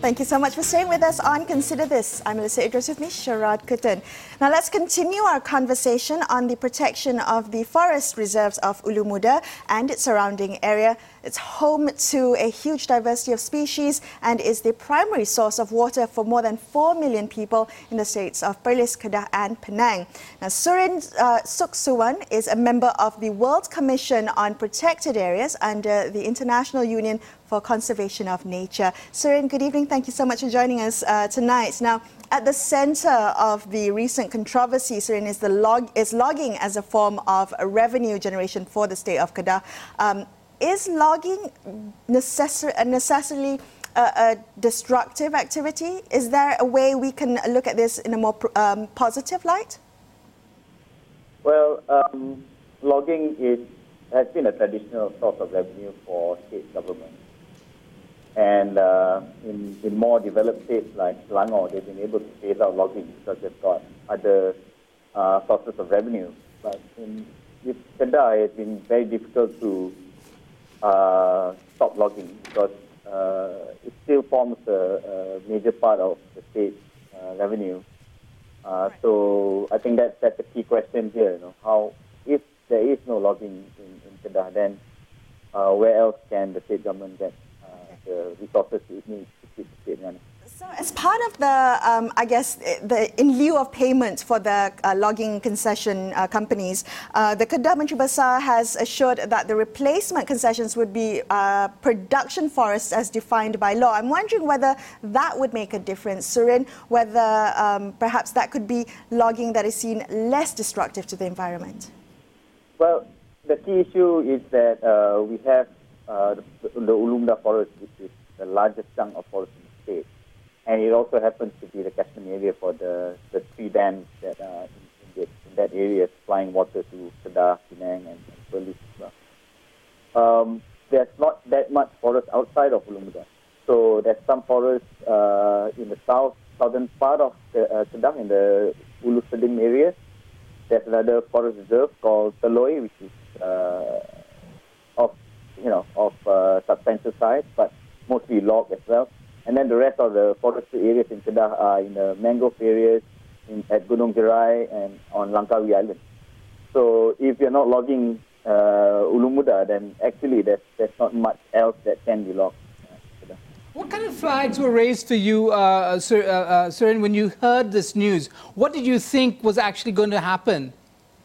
Thank you so much for staying with us on Consider This. I'm Melissa Idris, with me, Sharad Kuttan. Now let's continue our conversation on the protection of the forest reserves of Ulu Muda and its surrounding area. It's home to a huge diversity of species and is the primary source of water for more than 4 million people in the states of Perlis, Kedah and Penang. Now Surin Suksuwan is a member of the World Commission on Protected Areas under the International Union for Conservation of Nature. Surin, good evening. Thank you so much for joining us tonight. Now, at the centre of the recent controversy, Surin, is logging as a form of revenue generation for the state of Kedah. Is logging necessarily a destructive activity? Is there a way we can look at this in a more positive light? Well, logging has been a traditional source of revenue for state government. And in more developed states like Selangor, they've been able to phase out logging because they've got other sources of revenue. But with Kedah, it's been very difficult to stop logging because it still forms a major part of the state's revenue. So I think that's the key question here. How, if there is no logging in Kedah, then where else can the state government get the resources it needs to keep the state running? So as part of the, in lieu of payment for the logging concession companies, the Kedah Menteri Besar has assured that the replacement concessions would be production forests as defined by law. I'm wondering whether that would make a difference, Surin, whether perhaps that could be logging that is seen less destructive to the environment. Well, the key issue is that we have the Ulu Muda forest, which is the largest chunk of forest in the state. And it also happens to be the catchment area for the three dams that are in that area, supplying water to Kedah, Penang, and Perlis as well. There's not that much forest outside of Ulu Muda. So there's some forest in the southern part of Kedah, in the Ulu Sedim area. There's another forest reserve called Teloi, which is of substantial size, but mostly log as well. And then the rest of the forestry areas in Kedah are in the mangrove areas at Gunung Jerai and on Langkawi Island. So if you're not logging Ulu Muda, then actually there's not much else that can be logged. What kind of flags were raised for you, Surin, when you heard this news? What did you think was actually going to happen?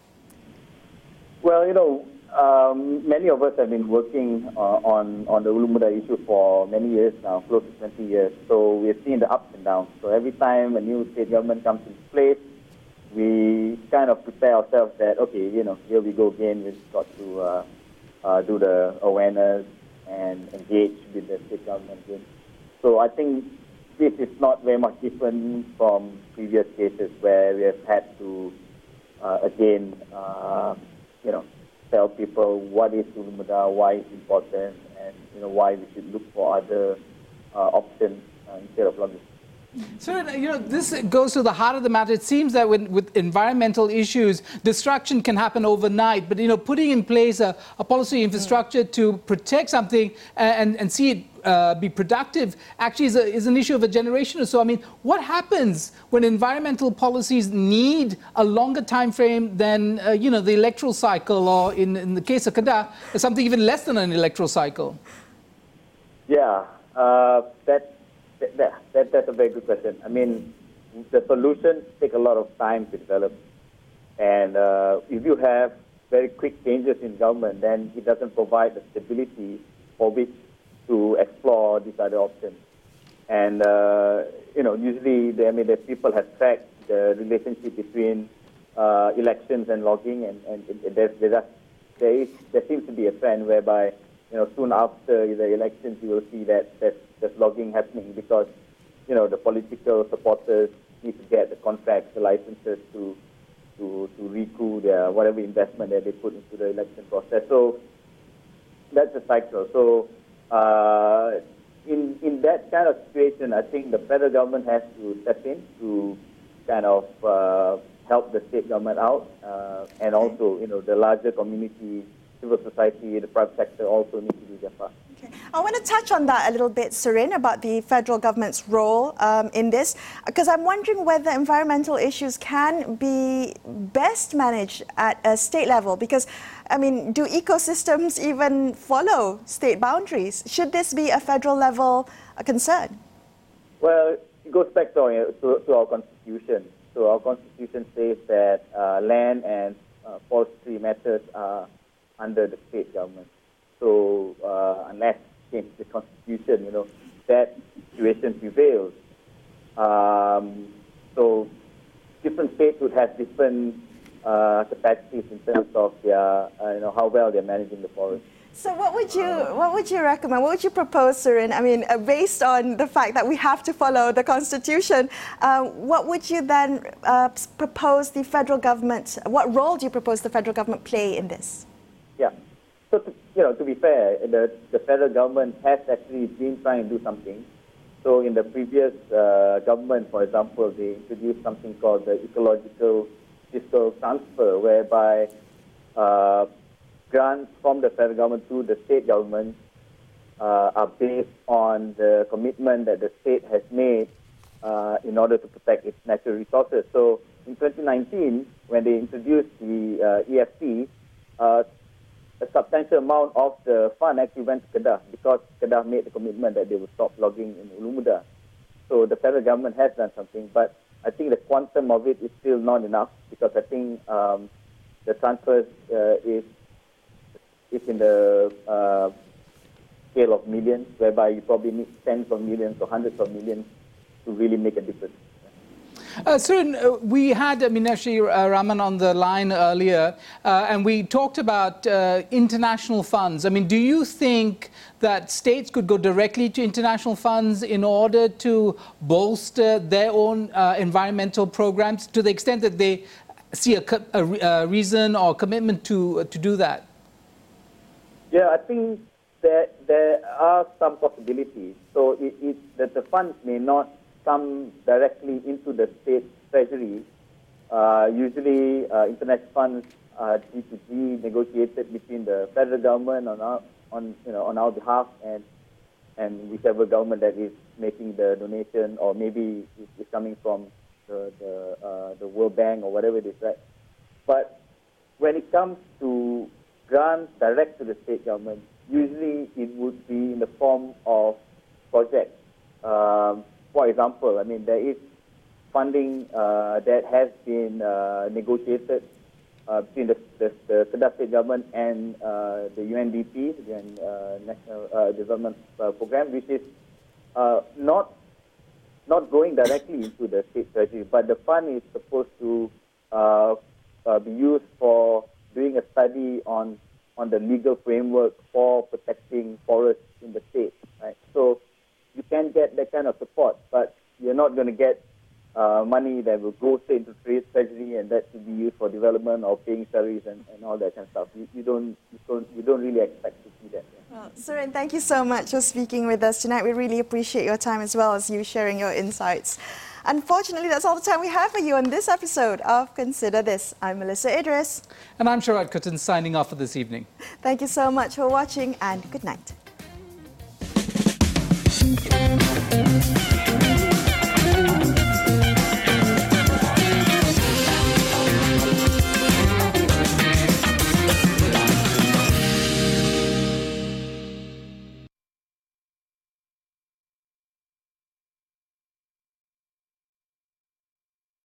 Well, many of us have been working on the Ulu Muda issue for many years now, close to 20 years. So we've seen the ups and downs. So every time a new state government comes into place, we kind of prepare ourselves that, okay, here we go again. We've got to do the awareness and engage with the state government again. So I think this is not very much different from previous cases where we have had to, tell people what is Ulu Muda, why it's important, and why we should look for other options instead of logging. So, this goes to the heart of the matter. It seems that with environmental issues, destruction can happen overnight. But, putting in place a policy infrastructure to protect something and see it be productive actually is an issue of a generation or so. I mean, what happens when environmental policies need a longer time frame than, the electoral cycle, or in the case of Kedah, something even less than an electoral cycle? Yeah, That's a very good question. I mean, the solutions take a lot of time to develop. And if you have very quick changes in government, then it doesn't provide the stability for which to explore these other options. And, usually, the people have tracked the relationship between elections and logging, and there seems to be a trend whereby, soon after the elections, you will see that there's logging happening because, the political supporters need to get the contracts, the licenses to recoup their whatever investment that they put into the election process. So that's a cycle. So in that kind of situation, I think the federal government has to step in to kind of help the state government out, and also, the larger community, civil society, the private sector also need to do their part. I want to touch on that a little bit, Surin, about the federal government's role in this, because I'm wondering whether environmental issues can be best managed at a state level, because, I mean, do ecosystems even follow state boundaries? Should this be a federal level concern? Well, it goes back to our Constitution. So our Constitution says that land and forestry matters are under the state government. So unless change the Constitution, that situation prevails. So different states would have different capacities in terms of their, how well they're managing the forest. So what would you recommend? What would you propose, Surin? I mean, based on the fact that we have to follow the Constitution, what would you then propose the federal government? What role do you propose the federal government play in this? Yeah. So, to be fair, the federal government has actually been trying to do something. So, in the previous government, for example, they introduced something called the ecological fiscal transfer, whereby grants from the federal government to the state government are based on the commitment that the state has made in order to protect its natural resources. So, in 2019, when they introduced the EFT, a substantial amount of the fund actually went to Kedah because Kedah made the commitment that they would stop logging in Ulu Muda. So the federal government has done something, but I think the quantum of it is still not enough because I think the transfers is in the scale of millions, whereby you probably need tens of millions or hundreds of millions to really make a difference. Surin, we had Meenakshi Raman on the line earlier, and we talked about international funds. I mean, do you think that states could go directly to international funds in order to bolster their own environmental programs to the extent that they see a reason or commitment to do that? Yeah, I think there are some possibilities. So that the funds may not come directly into the state treasury. Usually, international funds are G2G negotiated between the federal government on our behalf and whichever government that is making the donation, or maybe it's coming from the World Bank or whatever it is, right? But when it comes to grants direct to the state government, usually it would be in the form of projects. For example, I mean, there is funding that has been negotiated between the Kedah State Government and the UNDP, the National Development Program, which is not going directly into the state treasury, but the fund is supposed to be used for doing a study on the legal framework for protecting forests in the state, right? So you can get that kind of support, but you're not going to get money that will go straight into treasury and that to be used for development or paying salaries and all that kind of stuff. You don't really expect to see that. Yeah. Well, Surin, thank you so much for speaking with us tonight. We really appreciate your time as well as you sharing your insights. Unfortunately, that's all the time we have for you on this episode of Consider This. I'm Melissa Idris. And I'm Sharad Kuttan signing off for this evening. Thank you so much for watching and good night.